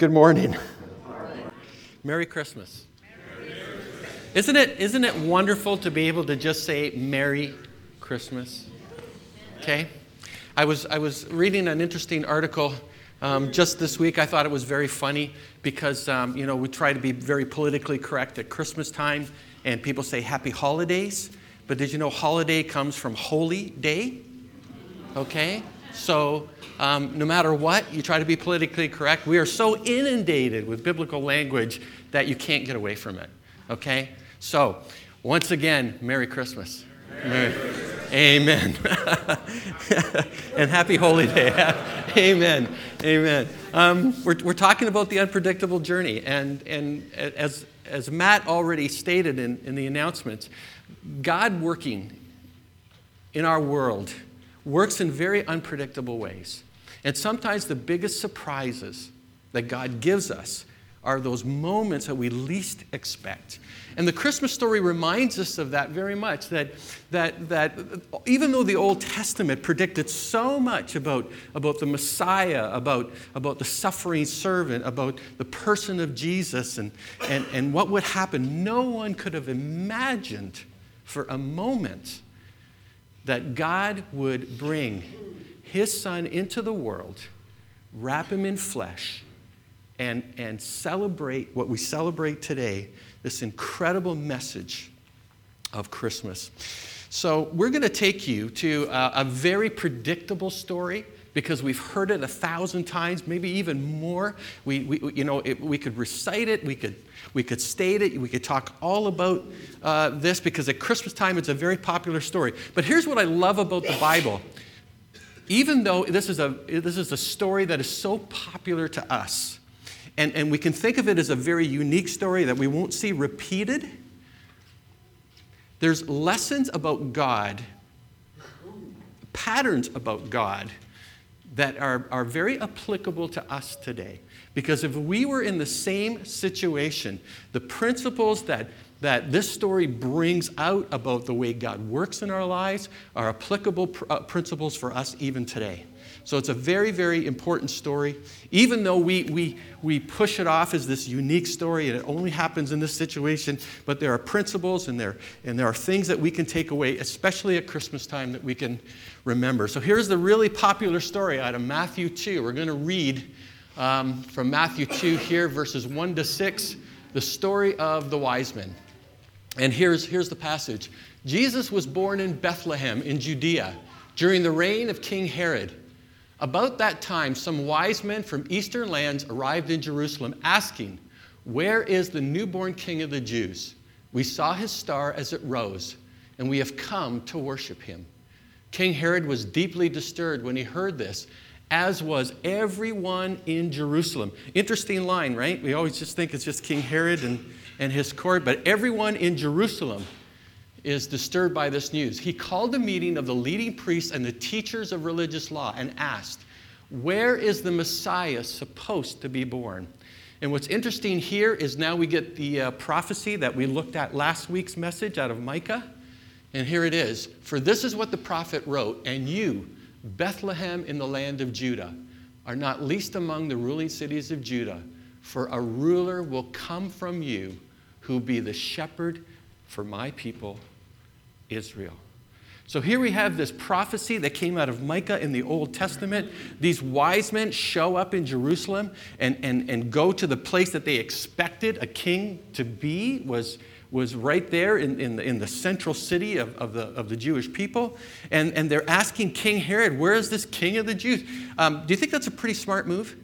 Good morning. Merry Christmas. Isn't it wonderful to be able to just say Merry Christmas? Okay. I was reading an interesting article just this week. I thought it was very funny because we try to be very politically correct at Christmas time, and people say Happy Holidays. But did you know holiday comes from holy day? Okay. So no matter what, you try to be politically correct. We are so inundated with biblical language that you can't get away from it. Okay? So, once again, Merry Christmas. Merry Christmas. Amen. And Happy Holy Day. Amen. Amen. We're talking about the unpredictable journey. And as Matt already stated in the announcements, God working in our world works in very unpredictable ways. And sometimes the biggest surprises that God gives us are those moments that we least expect. And the Christmas story reminds us of that very much, that even though the Old Testament predicted so much about the Messiah, about the suffering servant, about the person of Jesus and what would happen, no one could have imagined for a moment that God would bring his son into the world, wrap him in flesh, and celebrate what we celebrate today, this incredible message of Christmas. So we're going to take you to a very predictable story because we've heard it 1,000 times, maybe even more. We could recite it, we could state it, we could talk all about this because at Christmas time it's a very popular story. But here's what I love about the Bible. Even though this is a story that is so popular to us, and we can think of it as a very unique story that we won't see repeated, there's lessons about God, patterns about God, that are very applicable to us today. Because if we were in the same situation, the principles that this story brings out about the way God works in our lives are applicable principles for us even today. So it's a very, very important story. Even though we push it off as this unique story and it only happens in this situation, but there are principles and there are things that we can take away, especially at Christmas time, that we can remember. So here's the really popular story out of Matthew 2. We're going to read from Matthew 2 here, verses 1 to 6, the story of the wise men. And here's the passage. Jesus was born in Bethlehem in Judea during the reign of King Herod. About that time, some wise men from eastern lands arrived in Jerusalem asking, "Where is the newborn King of the Jews? We saw his star as it rose, and we have come to worship him." King Herod was deeply disturbed when he heard this, as was everyone in Jerusalem. Interesting line, right? We always just think it's just King Herod and his court, but everyone in Jerusalem is disturbed by this news. He called a meeting of the leading priests and the teachers of religious law and asked, "Where is the Messiah supposed to be born?" And what's interesting here is now we get the prophecy that we looked at last week's message out of Micah. And here it is. "For this is what the prophet wrote, and you, Bethlehem in the land of Judah, are not least among the ruling cities of Judah, for a ruler will come from you who will be the shepherd for my people, Israel." So here we have this prophecy that came out of Micah in the Old Testament. These wise men show up in Jerusalem and go to the place that they expected a king to be, was right there in the central city of the Jewish people. And they're asking King Herod, "Where is this king of the Jews?" Do you think that's a pretty smart move?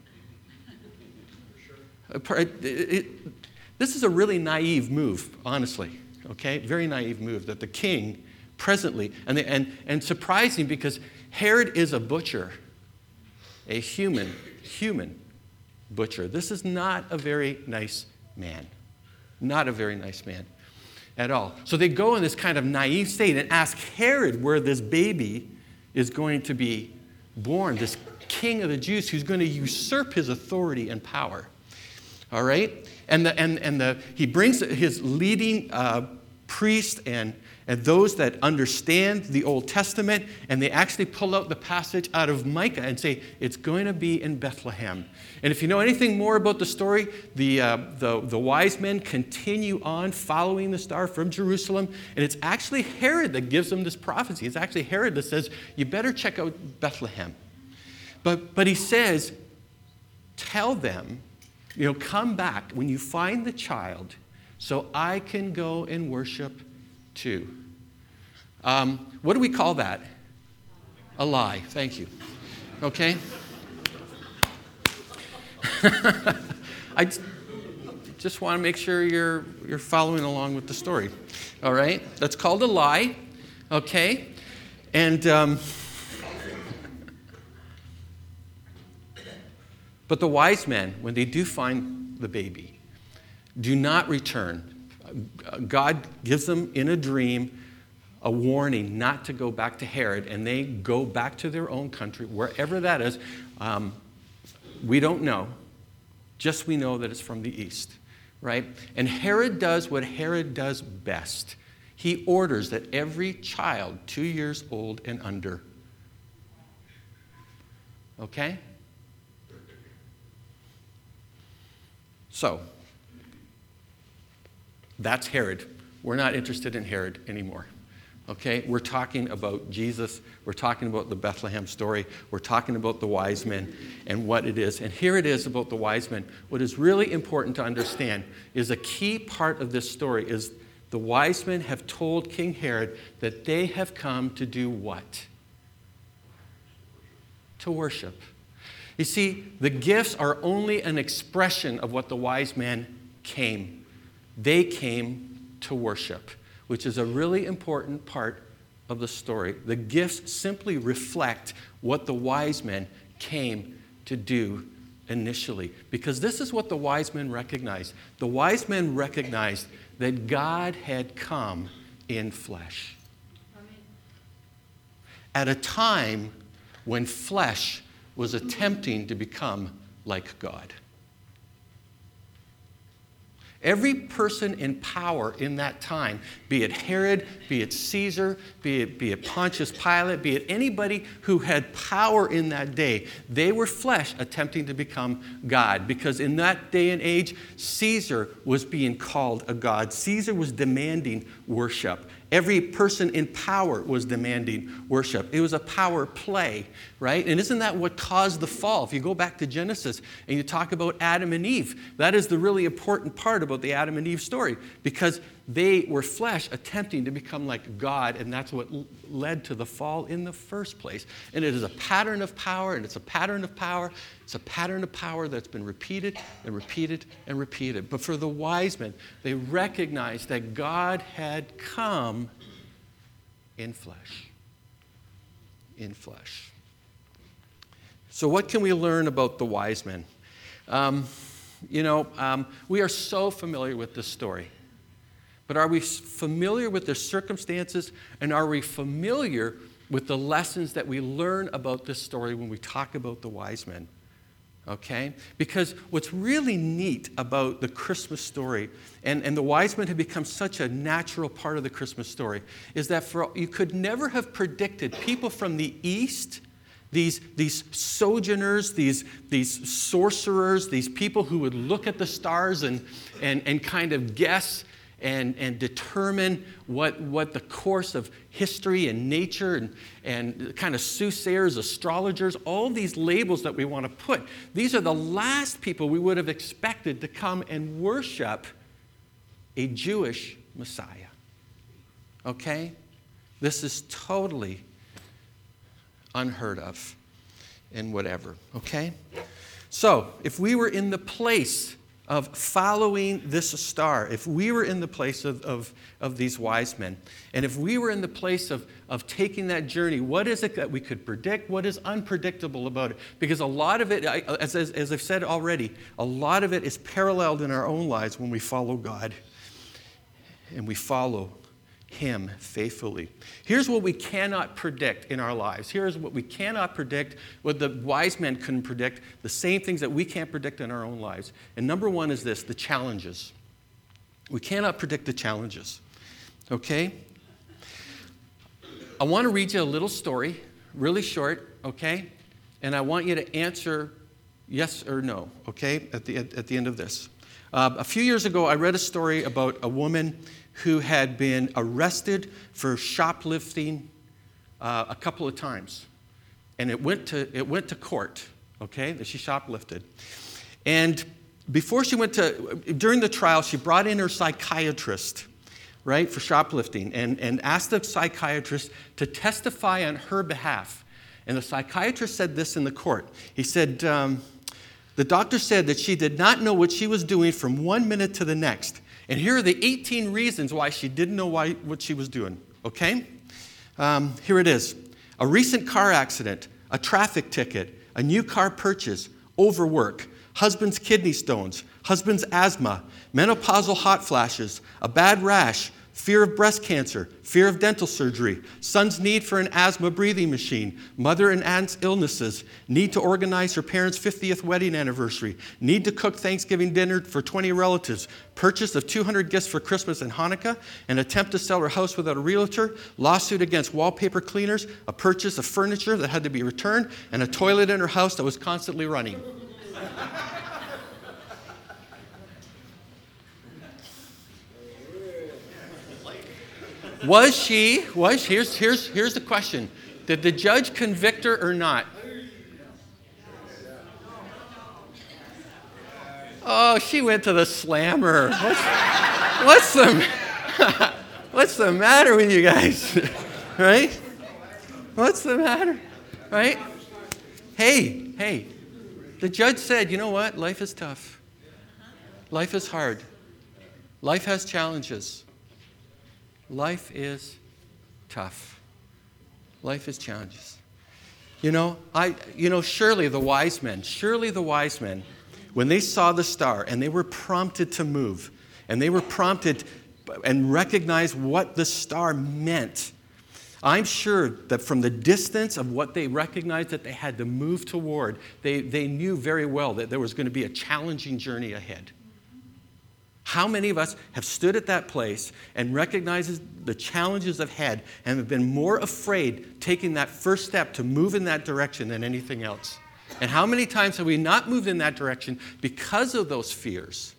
This is a really naive move, honestly. Okay, very naive move that the king presently, and surprising because Herod is a butcher, a human butcher. This is not a very nice man. Not a very nice man at all. So they go in this kind of naive state and ask Herod where this baby is going to be born, this king of the Jews who's going to usurp his authority and power. All right? And he brings his leading priest and and those that understand the Old Testament, and they actually pull out the passage out of Micah and say, it's going to be in Bethlehem. And if you know anything more about the story, the wise men continue on following the star from Jerusalem, and it's actually Herod that gives them this prophecy. It's actually Herod that says, you better check out Bethlehem. But he says, tell them, come back when you find the child so I can go and worship too. What do we call that? A lie. Thank you. Okay? I just want to make sure you're following along with the story. All right? That's called a lie. Okay? And but the wise men, when they do find the baby, do not return. God gives them in a dream a warning not to go back to Herod, and they go back to their own country, wherever that is. We don't know. Just we know that it's from the east, right? And Herod does what Herod does best. He orders that every child 2 years old and under. Okay? So, that's Herod. We're not interested in Herod anymore. Okay? We're talking about Jesus. We're talking about the Bethlehem story. We're talking about the wise men and what it is. And here it is about the wise men. What is really important to understand is a key part of this story is the wise men have told King Herod that they have come to do what? To worship. You see, the gifts are only an expression of what the wise men came. They came to worship, which is a really important part of the story. The gifts simply reflect what the wise men came to do initially, because this is what the wise men recognized. The wise men recognized that God had come in flesh. At a time when flesh was attempting to become like God. Every person in power in that time, be it Herod, be it Caesar, be it Pontius Pilate, be it anybody who had power in that day, they were flesh attempting to become God. Because in that day and age, Caesar was being called a god. Caesar was demanding worship. Every person in power was demanding worship. It was a power play, right? And isn't that what caused the fall? If you go back to Genesis and you talk about Adam and Eve, that is the really important part about the Adam and Eve story, because they were flesh attempting to become like God, and that's what led to the fall in the first place. And it is a pattern of power, and it's a pattern of power. It's a pattern of power that's been repeated and repeated and repeated. But for the wise men, they recognized that God had come in flesh. In flesh. So what can we learn about the wise men? We are so familiar with this story. But are we familiar with the circumstances, and are we familiar with the lessons that we learn about this story when we talk about the wise men? Okay? Because what's really neat about the Christmas story, and the wise men have become such a natural part of the Christmas story, is that you could never have predicted people from the East, these sojourners, these sorcerers, these people who would look at the stars and kind of guess and determine what the course of history and nature and kind of soothsayers, astrologers, all these labels that we want to put. These are the last people we would have expected to come and worship a Jewish Messiah. Okay? This is totally unheard of and whatever. Okay? So, if we were in the place of following this star, if we were in the place of these wise men, and if we were in the place of taking that journey, what is it that we could predict? What is unpredictable about it? Because a lot of it, as I've said already, a lot of it is paralleled in our own lives when we follow God and we follow Him faithfully. Here's what we cannot predict in our lives. Here's what we cannot predict, what the wise men couldn't predict, the same things that we can't predict in our own lives. And number one is this, the challenges. We cannot predict the challenges. Okay? I want to read you a little story, really short, okay? And I want you to answer yes or no, okay, at the end of this. A few years ago, I read a story about a woman who had been arrested for shoplifting a couple of times. And it went to court, okay, that she shoplifted. And before she during the trial, she brought in her psychiatrist, right, for shoplifting, and asked the psychiatrist to testify on her behalf. And the psychiatrist said this in the court. He said, the doctor said that she did not know what she was doing from 1 minute to the next. And here are the 18 reasons why she didn't know what she was doing, okay? Here it is. A recent car accident, a traffic ticket, a new car purchase, overwork, husband's kidney stones, husband's asthma, menopausal hot flashes, a bad rash, fear of breast cancer, fear of dental surgery, son's need for an asthma breathing machine, mother and aunt's illnesses, need to organize her parents' 50th wedding anniversary, need to cook Thanksgiving dinner for 20 relatives, purchase of 200 gifts for Christmas and Hanukkah, an attempt to sell her house without a realtor, lawsuit against wallpaper cleaners, a purchase of furniture that had to be returned, and a toilet in her house that was constantly running. Here's the question. Did the judge convict her or not? Oh, she went to the slammer. What's the matter with you guys? Right? What's the matter? Right? Hey, the judge said, you know what? Life is tough. Life is hard. Life has challenges. Life is tough. Life is challenges. Surely the wise men, when they saw the star and they were prompted to move, and they were prompted and recognized what the star meant, I'm sure that from the distance of what they recognized that they had to move toward, they knew very well that there was going to be a challenging journey ahead. How many of us have stood at that place and recognized the challenges ahead and have been more afraid taking that first step to move in that direction than anything else? And how many times have we not moved in that direction because of those fears?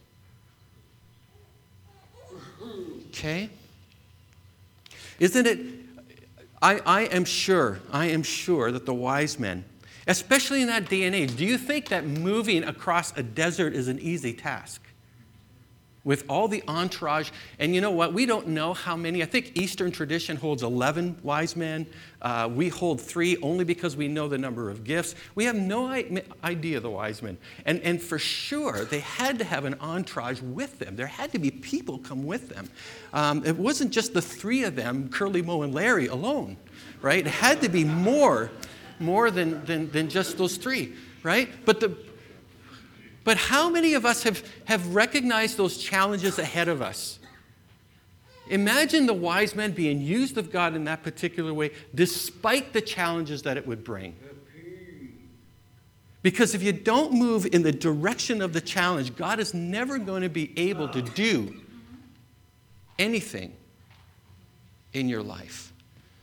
Okay? Isn't it? I am sure that the wise men, especially in that day and age, do you think that moving across a desert is an easy task? With all the entourage, and you know what? We don't know how many. I think Eastern tradition holds 11 wise men. We hold 3 only because we know the number of gifts. We have no idea the wise men. And for sure, they had to have an entourage with them. There had to be people come with them. It wasn't just the 3 of them, Curly, Moe, and Larry alone, right? It had to be more than just those 3, right? But how many of us have recognized those challenges ahead of us? Imagine the wise men being used of God in that particular way, despite the challenges that it would bring. Because if you don't move in the direction of the challenge, God is never going to be able to do anything in your life.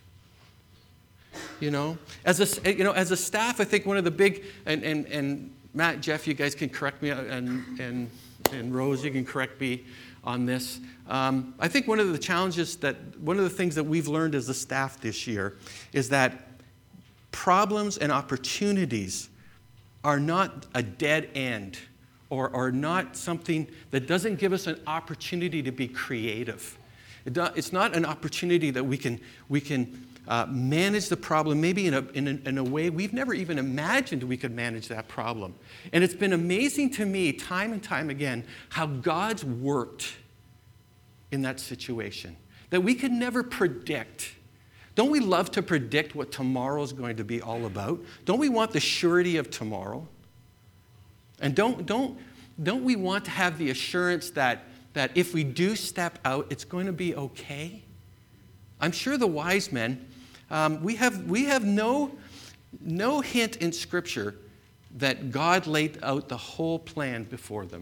As a staff, I think one of the big and Matt, Jeff, you guys can correct me, and Rose, you can correct me on this. I think one of the things that we've learned as a staff this year is that problems and opportunities are not a dead end or are not something that doesn't give us an opportunity to be creative. It's not an opportunity that we can manage the problem maybe in a way we've never even imagined we could manage that problem. And it's been amazing to me time and time again how God's worked in that situation that we could never predict. Don't we love to predict what tomorrow is going to be all about? Don't we want the surety of tomorrow? And don't we want to have the assurance that if we do step out, it's going to be okay? I'm sure the wise men, we have no hint in Scripture that God laid out the whole plan before them.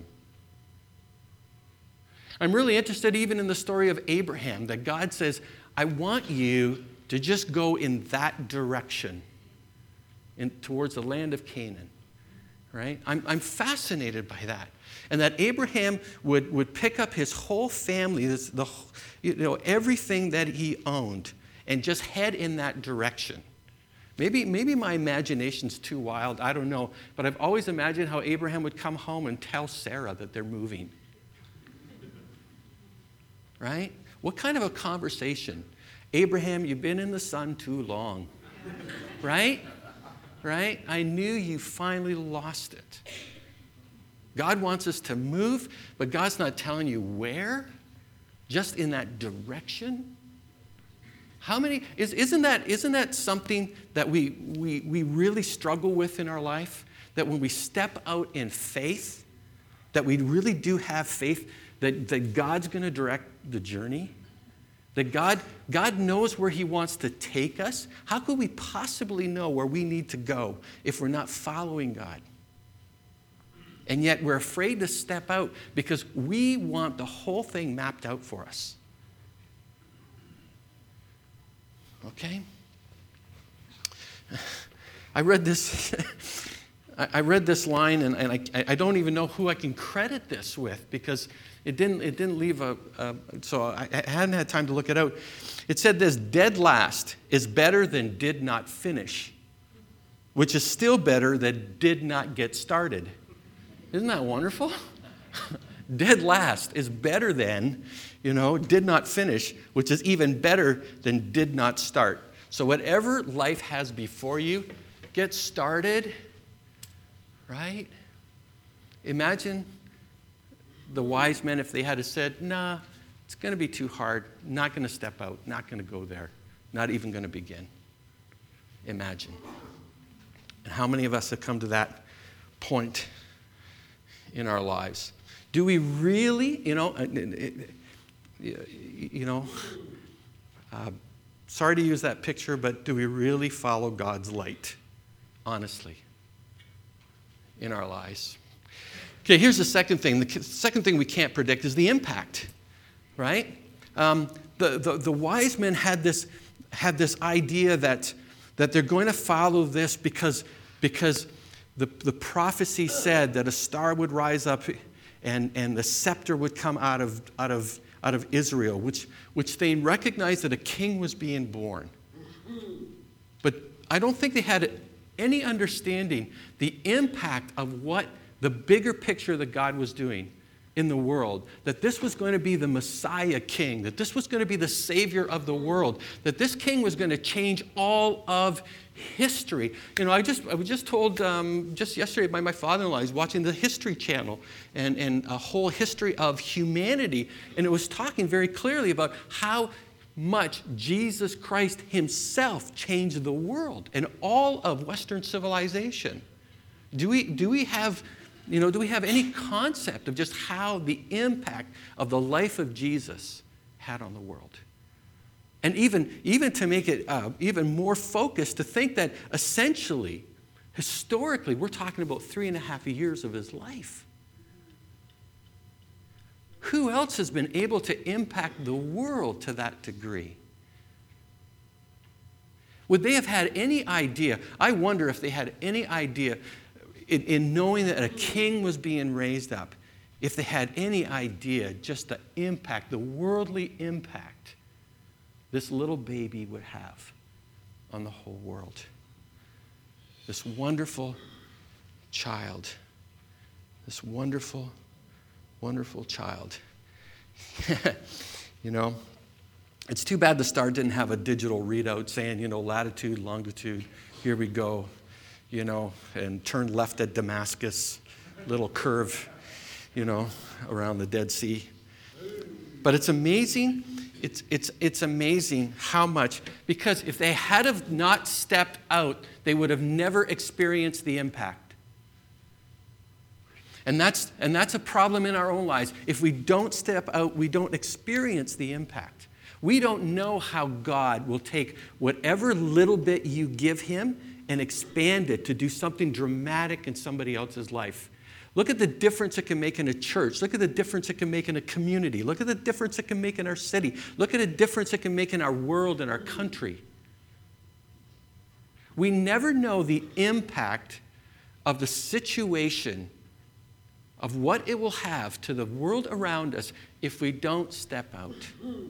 I'm really interested even in the story of Abraham, that God says, I want you to just go in that direction towards the land of Canaan, right? I'm fascinated by that. And that Abraham would pick up his whole family, everything that he owned, and just head in that direction. Maybe my imagination's too wild, I don't know, but I've always imagined how Abraham would come home and tell Sarah that they're moving. Right? What kind of a conversation? Abraham, you've been in the sun too long. Right? Right? I knew you finally lost it. God wants us to move, but God's not telling you where, just in that direction. How many, isn't that something that we really struggle with in our life? That when we step out in faith, that we really do have faith that God's going to direct the journey? That God knows where he wants to take us? How could we possibly know where we need to go if we're not following God? And yet we're afraid to step out because we want the whole thing mapped out for us. Okay? I read this line, and I don't even know who I can credit this with because it didn't leave so I hadn't had time to look it out. It said this: dead last is better than did not finish, which is still better than did not get started. Isn't that wonderful? Dead last is better than, did not finish, which is even better than did not start. So whatever life has before you, get started, right? Imagine the wise men if they had said, nah, it's going to be too hard, not going to step out, not going to go there, not even going to begin. Imagine. And how many of us have come to that point in our lives? Do we really, sorry to use that picture, but do we really follow God's light, honestly, in our lives? Okay, here's the second thing. The second thing we can't predict is the impact, right? The wise men had this idea that they're going to follow this because the prophecy said that a star would rise up and the scepter would come out of Israel, which they recognized that a king was being born. But I don't think they had any understanding the impact of what the bigger picture that God was doing in the world, that this was going to be the Messiah king, that this was going to be the Savior of the world, that this king was going to change all of history. I was just told just yesterday by my father-in-law, he's watching the History Channel and a whole history of humanity, and it was talking very clearly about how much Jesus Christ himself changed the world and all of Western civilization. Do we have any concept of just how the impact of the life of Jesus had on the world? And even to make it even more focused, to think that essentially, historically, we're talking about 3.5 years of his life. Who else has been able to impact the world to that degree? Would they have had any idea? I wonder if they had any idea in knowing that a king was being raised up, if they had any idea just the impact, the worldly impact this little baby would have on the whole world. This wonderful child. This wonderful, wonderful child. It's too bad the star didn't have a digital readout saying, latitude, longitude, here we go, and turn left at Damascus, little curve, around the Dead Sea. But it's amazing. It's amazing how much, because if they had have not stepped out, they would have never experienced the impact. And that's a problem in our own lives. If we don't step out, we don't experience the impact. We don't know how God will take whatever little bit you give him and expand it to do something dramatic in somebody else's life. Look at the difference it can make in a church. Look at the difference it can make in a community. Look at the difference it can make in our city. Look at the difference it can make in our world and our country. We never know the impact of the situation, of what it will have to the world around us if we don't step out.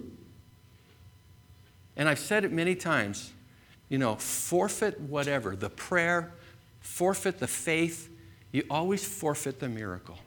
And I've said it many times, forfeit whatever, the prayer, forfeit the faith, you always forfeit the miracle.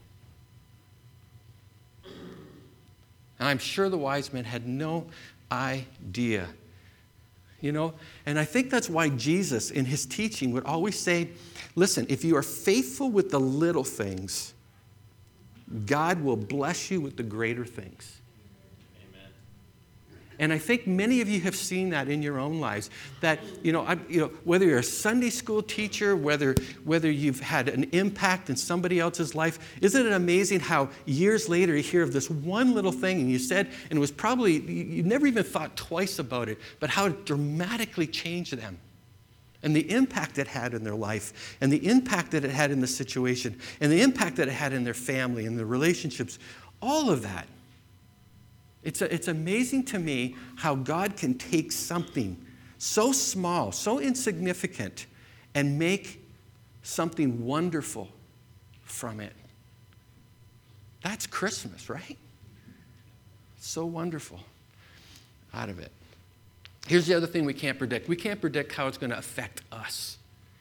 And I'm sure the wise men had no idea. And I think that's why Jesus, in his teaching, would always say, listen, if you are faithful with the little things, God will bless you with the greater things. Amen. And I think many of you have seen that in your own lives. That, whether you're a Sunday school teacher, whether you've had an impact in somebody else's life, isn't it amazing how years later you hear of this one little thing and you said, and it was probably, you never even thought twice about it, but how it dramatically changed them. And the impact it had in their life, and the impact that it had in the situation, and the impact that it had in their family and their relationships, all of that. It's amazing to me how God can take something so small, so insignificant, and make something wonderful from it. That's Christmas, right? So wonderful out of it. Here's the other thing we can't predict. We can't predict how it's going to affect us.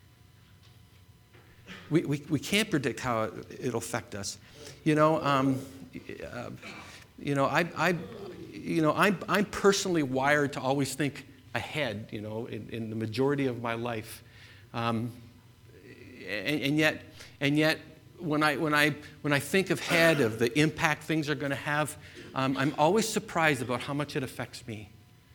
We can't predict how it'll affect us. I'm personally wired to always think ahead. In the majority of my life, and yet, when I think ahead of the impact things are going to have, I'm always surprised about how much it affects me.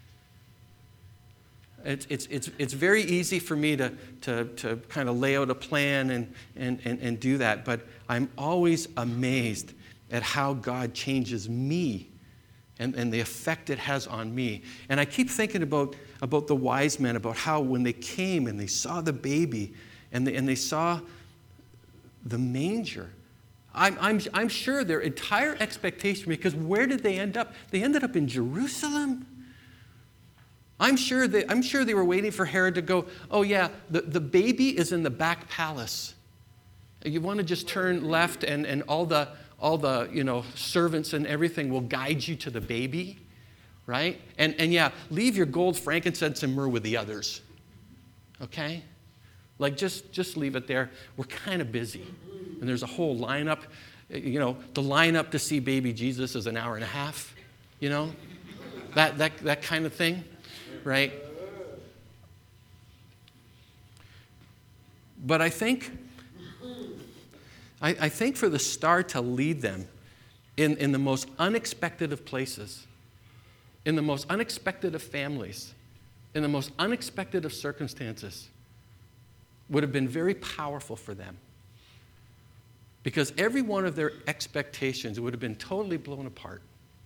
It's very easy for me to kind of lay out a plan and do that, but I'm always amazed at how God changes me and the effect it has on me. And I keep thinking about the wise men, about how when they came and they saw the baby and they saw the manger, I'm sure their entire expectation, because where did they end up? They ended up in Jerusalem. I'm sure they were waiting for Herod to go, oh yeah, the baby is in the back palace. You want to just turn left and all the servants and everything will guide you to the baby, right? And yeah, leave your gold, frankincense, and myrrh with the others. Okay? Like just leave it there. We're kind of busy. And there's a whole lineup. The lineup to see baby Jesus is an hour and a half, that kind of thing. Right? But I think for the star to lead them in the most unexpected of places, in the most unexpected of families, in the most unexpected of circumstances, would have been very powerful for them. Because every one of their expectations would have been totally blown apart.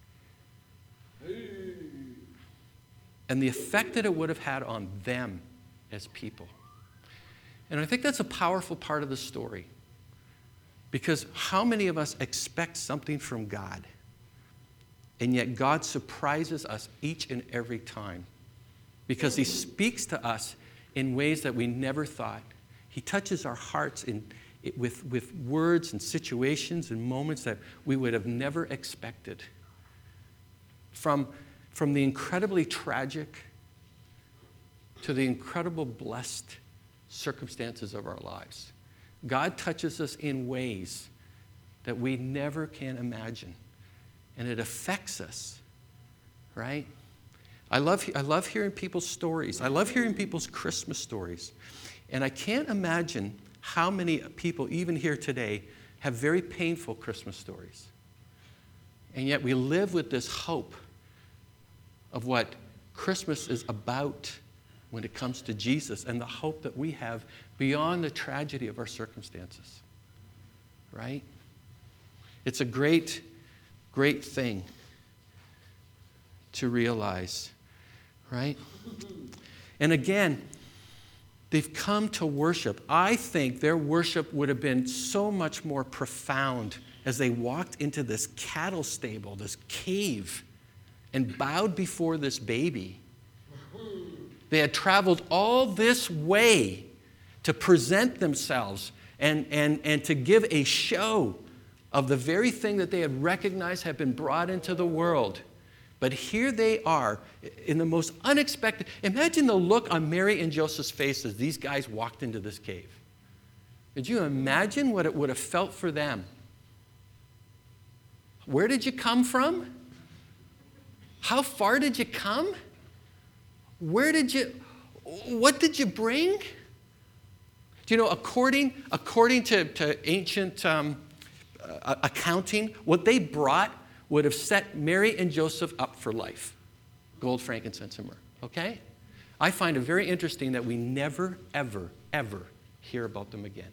And the effect that it would have had on them as people. And I think that's a powerful part of the story. Because how many of us expect something from God, and yet God surprises us each and every time? Because he speaks to us in ways that we never thought. He touches our hearts with words and situations and moments that we would have never expected. From the incredibly tragic to the incredible blessed circumstances of our lives. God touches us in ways that we never can imagine. And it affects us, right? I love hearing people's stories. I love hearing people's Christmas stories. And I can't imagine how many people, even here today, have very painful Christmas stories. And yet we live with this hope of what Christmas is about when it comes to Jesus and the hope that we have beyond the tragedy of our circumstances. Right? It's a great, great thing to realize. Right? And again, they've come to worship. I think their worship would have been so much more profound as they walked into this cattle stable, this cave, and bowed before this baby. They had traveled all this way to present themselves and to give a show of the very thing that they had recognized had been brought into the world. But here they are in the most unexpected. Imagine the look on Mary and Joseph's face as these guys walked into this cave. Could you imagine what it would have felt for them? Where did you come from? How far did you come? What did you bring? Do you know, according to ancient accounting, what they brought would have set Mary and Joseph up for life. Gold, frankincense, and myrrh. Okay? I find it very interesting that we never, ever, ever hear about them again.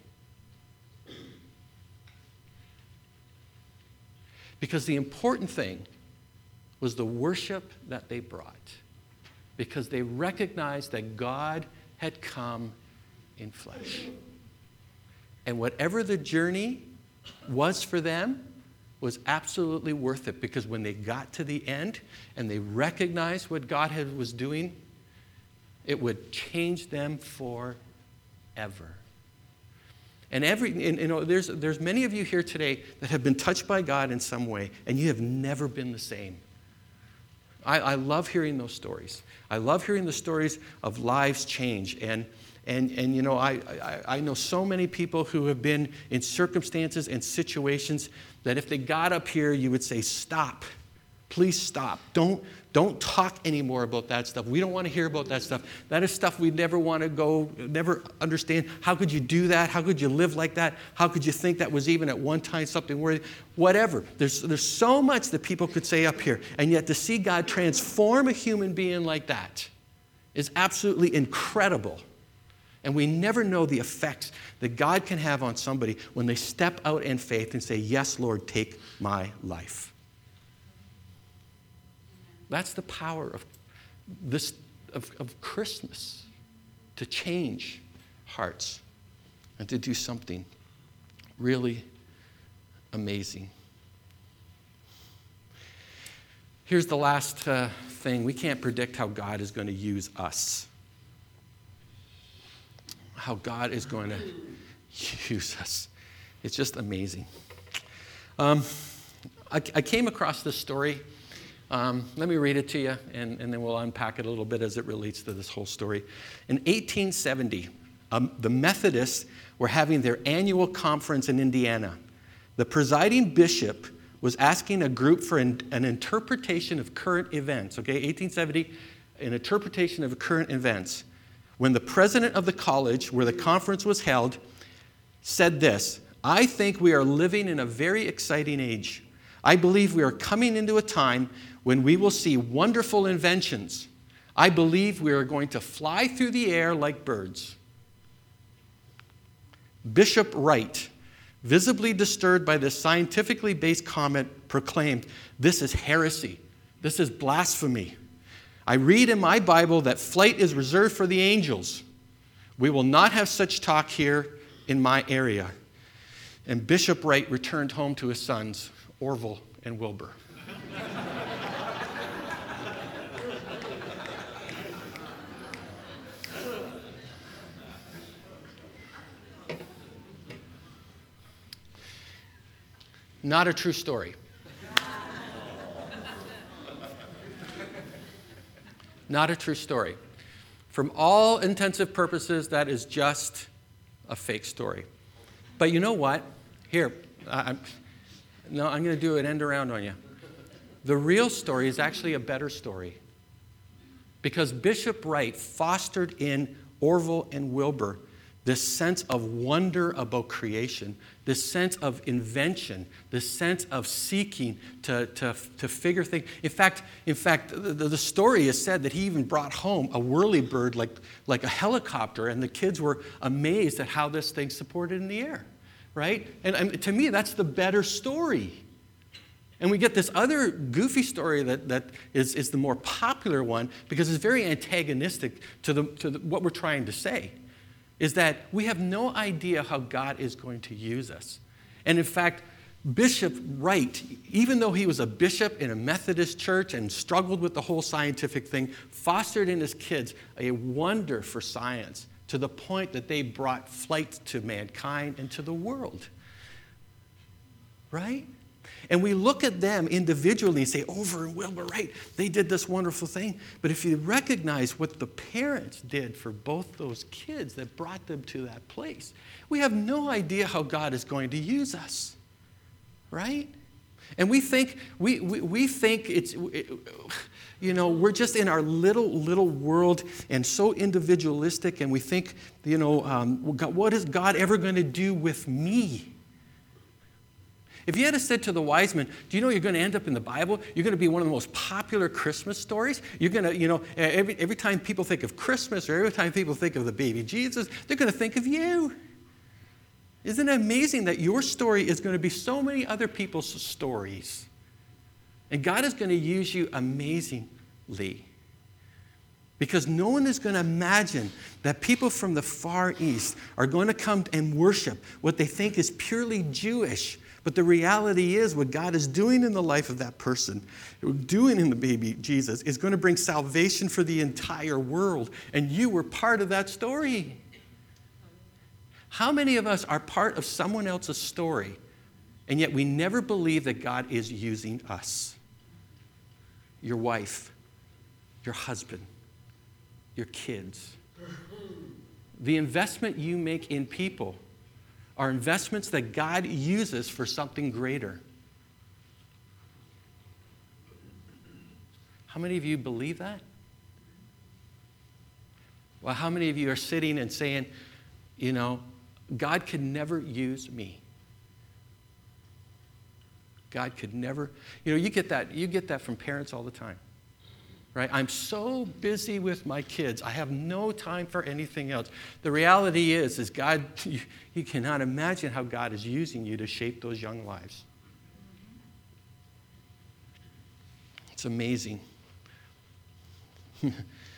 Because the important thing was the worship that they brought. Because they recognized that God had come in flesh. And whatever the journey was for them was absolutely worth it, because when they got to the end and they recognized what God was doing, it would change them forever. And there's many of you here today that have been touched by God in some way, and you have never been the same. I love hearing those stories. I love hearing the stories of lives change. And you know, I know so many people who have been in circumstances and situations that if they got up here, you would say, stop. Please stop. Don't talk anymore about that stuff. We don't want to hear about that stuff. That is stuff we never want to go, never understand. How could you do that? How could you live like that? How could you think that was even at one time something worthy? Whatever. There's so much that people could say up here. And yet to see God transform a human being like that is absolutely incredible. And we never know the effects that God can have on somebody when they step out in faith and say, yes, Lord, take my life. That's the power of Christmas, to change hearts and to do something really amazing. Here's the last thing. We can't predict how God is going to use us. How God is going to use us. It's just amazing. I came across this story. Let me read it to you, and then we'll unpack it a little bit as it relates to this whole story. In 1870, the Methodists were having their annual conference in Indiana. The presiding bishop was asking a group for an interpretation of current events. Okay, 1870, an interpretation of current events. When the president of the college where the conference was held said this, I think we are living in a very exciting age. I believe we are coming into a time when we will see wonderful inventions. I believe we are going to fly through the air like birds. Bishop Wright, visibly disturbed by this scientifically based comment, proclaimed, this is heresy. This is blasphemy. I read in my Bible that flight is reserved for the angels. We will not have such talk here in my area. And Bishop Wright returned home to his sons, Orville and Wilbur. Not a true story. Not a true story. From all intensive purposes, that is just a fake story. But you know what? Here, I'm going to do an end around on you. The real story is actually a better story. Because Bishop Wright fostered in Orville and Wilbur this sense of wonder about creation, this sense of invention, this sense of seeking to figure things. In fact, the story is said that he even brought home a whirlybird like a helicopter, and the kids were amazed at how this thing supported in the air, right? And to me, that's the better story. And we get this other goofy story that is the more popular one because it's very antagonistic to what we're trying to say. Is that we have no idea how God is going to use us. And in fact, Bishop Wright, even though he was a bishop in a Methodist church and struggled with the whole scientific thing, fostered in his kids a wonder for science to the point that they brought flight to mankind and to the world. Right? And we look at them individually and say, Over and Wilbur Wright, they did this wonderful thing. But if you recognize what the parents did for both those kids that brought them to that place, we have no idea how God is going to use us. Right? And we think it's, we're just in our little world and so individualistic, and we think, what is God ever going to do with me? If you had said to the wise men, do you know you're going to end up in the Bible? You're going to be one of the most popular Christmas stories. You're going to, every time people think of Christmas or every time people think of the baby Jesus, they're going to think of you. Isn't it amazing that your story is going to be so many other people's stories? And God is going to use you amazingly. Because no one is going to imagine that people from the Far East are going to come and worship what they think is purely Jewish. But the reality is what God is doing in the life of that person, doing in the baby Jesus, is going to bring salvation for the entire world. And you were part of that story. How many of us are part of someone else's story, and yet we never believe that God is using us? Your wife, your husband, your kids. The investment you make in people are investments that God uses for something greater. How many of you believe that? Well, how many of you are sitting and saying, God could never use me? God could never, you get that from parents all the time. Right? I'm so busy with my kids. I have no time for anything else. The reality is God, you cannot imagine how God is using you to shape those young lives. It's amazing. It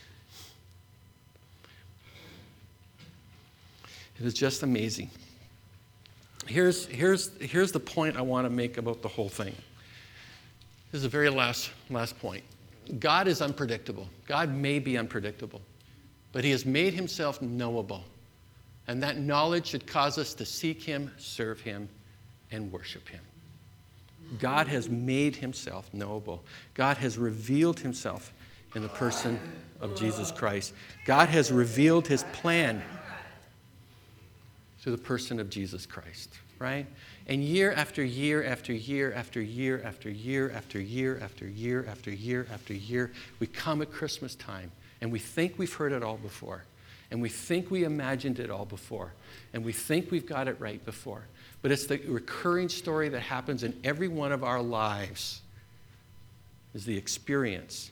is just amazing. Here's the point I want to make about the whole thing. This is the very last point. God is unpredictable. God may be unpredictable, but he has made himself knowable. And that knowledge should cause us to seek him, serve him, and worship him. God has made himself knowable. God has revealed himself in the person of Jesus Christ. God has revealed his plan through the person of Jesus Christ, right? And year after year after year after year after year after year after year after year after year, we come at Christmas time and we think we've heard it all before. And we think we imagined it all before. And we think we've got it right before. But it's the recurring story that happens in every one of our lives is the experience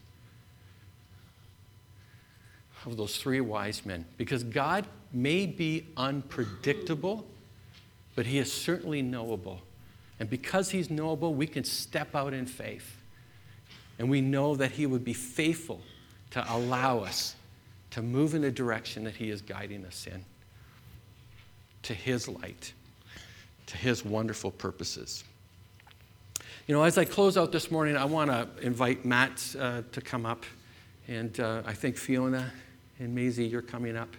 of those three wise men. Because God may be unpredictable, but he is certainly knowable. And because he's knowable, we can step out in faith. And we know that he would be faithful to allow us to move in a direction that he is guiding us in, to his light, to his wonderful purposes. As I close out this morning, I want to invite Matt to come up. And I think Fiona and Maisie, you're coming up.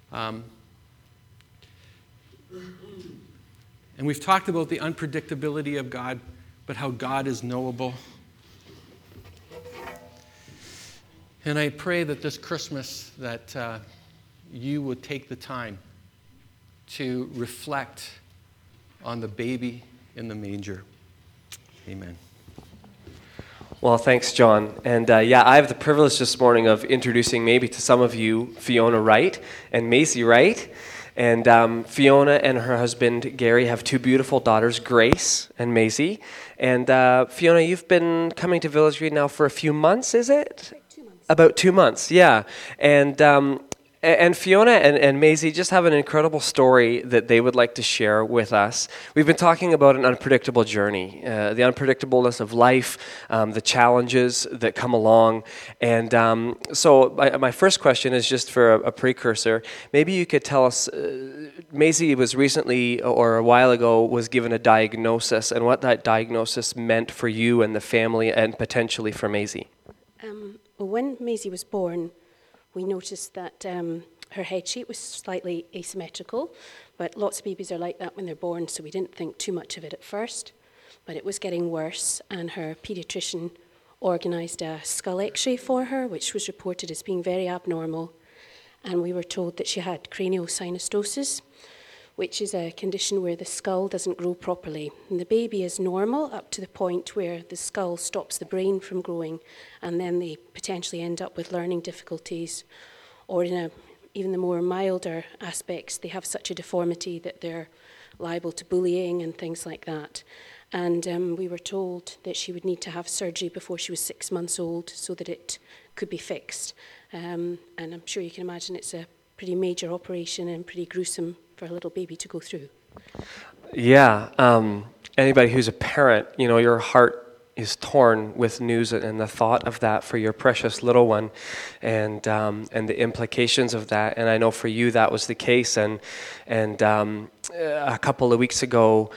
And we've talked about the unpredictability of God, but how God is knowable. And I pray that this Christmas that you would take the time to reflect on the baby in the manger. Amen. Well, thanks, John. And I have the privilege this morning of introducing maybe to some of you Fiona Wright and Maisie Wright. And Fiona and her husband, Gary, have two beautiful daughters, Grace and Maisie. And Fiona, you've been coming to Village Green now for a few months, is it? Like 2 months. About 2 months, yeah. And And Fiona and Maisie just have an incredible story that they would like to share with us. We've been talking about an unpredictable journey, the unpredictableness of life, the challenges that come along. And so my first question is just for a precursor. Maybe you could tell us, Maisie was recently, or a while ago, was given a diagnosis, and what that diagnosis meant for you and the family, and potentially for Maisie. Well, when Maisie was born, we noticed that her head shape was slightly asymmetrical, but lots of babies are like that when they're born, so we didn't think too much of it at first. But it was getting worse, and her pediatrician organised a skull x-ray for her, which was reported as being very abnormal, and we were told that she had craniosynostosis, which is a condition where the skull doesn't grow properly. And the baby is normal up to the point where the skull stops the brain from growing, and then they potentially end up with learning difficulties, or in even the more milder aspects, they have such a deformity that they're liable to bullying and things like that. And we were told that she would need to have surgery before she was 6 months old so that it could be fixed. And I'm sure you can imagine it's a pretty major operation and pretty gruesome for a little baby to go through. Yeah. Anybody who's a parent, your heart is torn with news and the thought of that for your precious little one, and the implications of that. And I know for you that was the case. And a couple of weeks ago,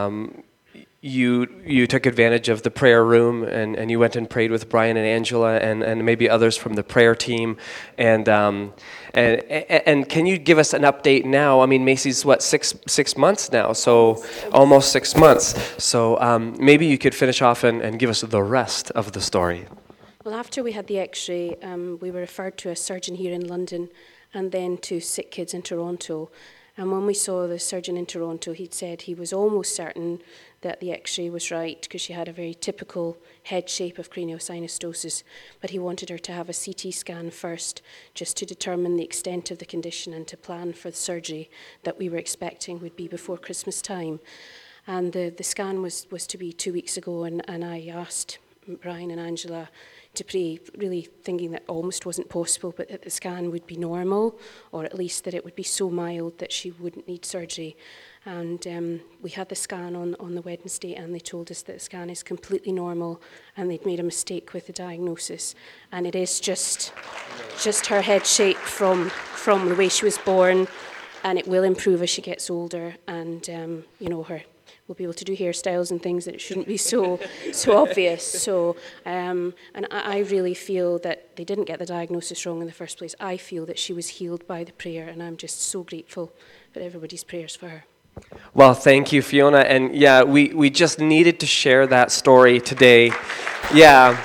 you took advantage of the prayer room, and you went and prayed with Brian and Angela and maybe others from the prayer team. And can you give us an update now? I mean, Maisie's six months now, so almost 6 months. So maybe you could finish off and give us the rest of the story. Well, after we had the x-ray, we were referred to a surgeon here in London and then to Sick Kids in Toronto. And when we saw the surgeon in Toronto, he'd said he was almost certain that the x-ray was right because she had a very typical head shape of craniosynostosis, but he wanted her to have a CT scan first just to determine the extent of the condition and to plan for the surgery that we were expecting would be before Christmas time. And the scan was to be 2 weeks ago, and I asked Brian and Angela to pray, really thinking that almost wasn't possible, but that the scan would be normal, or at least that it would be so mild that she wouldn't need surgery. And we had the scan on the Wednesday, and they told us that the scan is completely normal, and they'd made a mistake with the diagnosis. And it is just her head shape from the way she was born, and it will improve as she gets older, and we'll be able to do hairstyles and things that it shouldn't be so obvious. So, and I really feel that they didn't get the diagnosis wrong in the first place. I feel that she was healed by the prayer, and I'm just so grateful for everybody's prayers for her. Well, thank you, Fiona. And yeah, we just needed to share that story today. Yeah.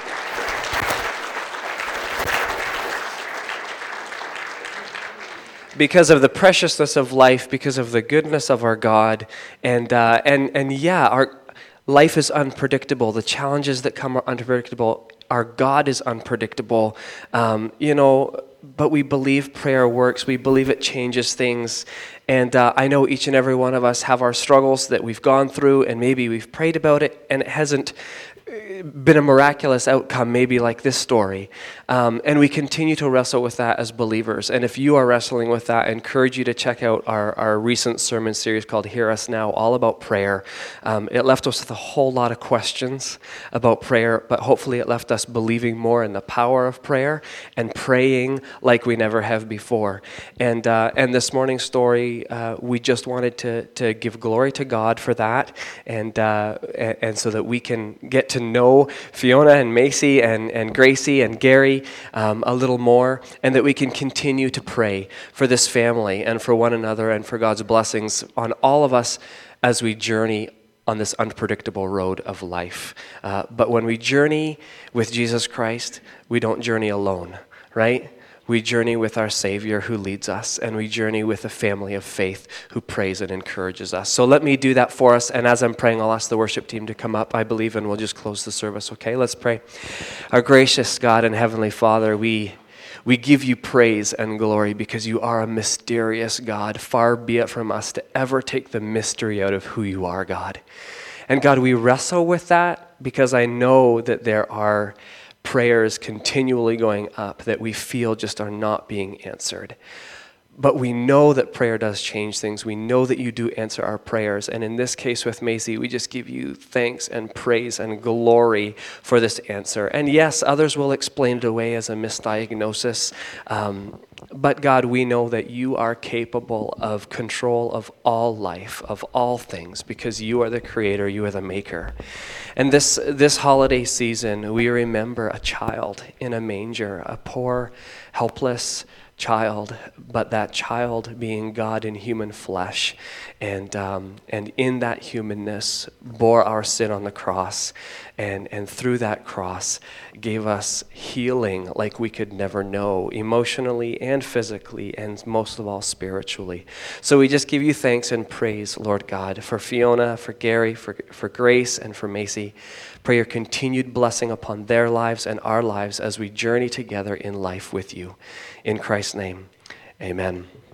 Because of the preciousness of life, because of the goodness of our God, and yeah, our life is unpredictable. The challenges that come are unpredictable. Our God is unpredictable, but we believe prayer works. We believe it changes things. And I know each and every one of us have our struggles that we've gone through, and maybe we've prayed about it, and it hasn't been a miraculous outcome, maybe like this story. And we continue to wrestle with that as believers. And if you are wrestling with that, I encourage you to check out our recent sermon series called Hear Us Now, all about prayer. It left us with a whole lot of questions about prayer, but hopefully it left us believing more in the power of prayer and praying like we never have before. And this morning's story, we just wanted to give glory to God for that, and so that we can get to know Fiona and Maisie and Gracie and Gary a little more, and that we can continue to pray for this family and for one another and for God's blessings on all of us as we journey on this unpredictable road of life. But when we journey with Jesus Christ, we don't journey alone, right? We journey with our Savior who leads us, and we journey with a family of faith who prays and encourages us. So let me do that for us, and as I'm praying, I'll ask the worship team to come up, I believe, and we'll just close the service, okay? Let's pray. Our gracious God and Heavenly Father, we give you praise and glory because you are a mysterious God. Far be it from us to ever take the mystery out of who you are, God. And God, we wrestle with that because I know that there are prayers continually going up that we feel just are not being answered. But we know that prayer does change things. We know that you do answer our prayers. And in this case with Macy, we just give you thanks and praise and glory for this answer. And yes, others will explain it away as a misdiagnosis. But God, we know that you are capable of control of all life, of all things, because you are the creator, you are the maker. And this holiday season, we remember a child in a manger, a poor, helpless child, but that child being God in human flesh, and in that humanness bore our sin on the cross, and through that cross gave us healing like we could never know, emotionally and physically, and most of all spiritually. So we just give you thanks and praise, Lord God, for Fiona, for Gary, for Grace, and for Macy. Pray your continued blessing upon their lives and our lives as we journey together in life with you. In Christ's name, amen.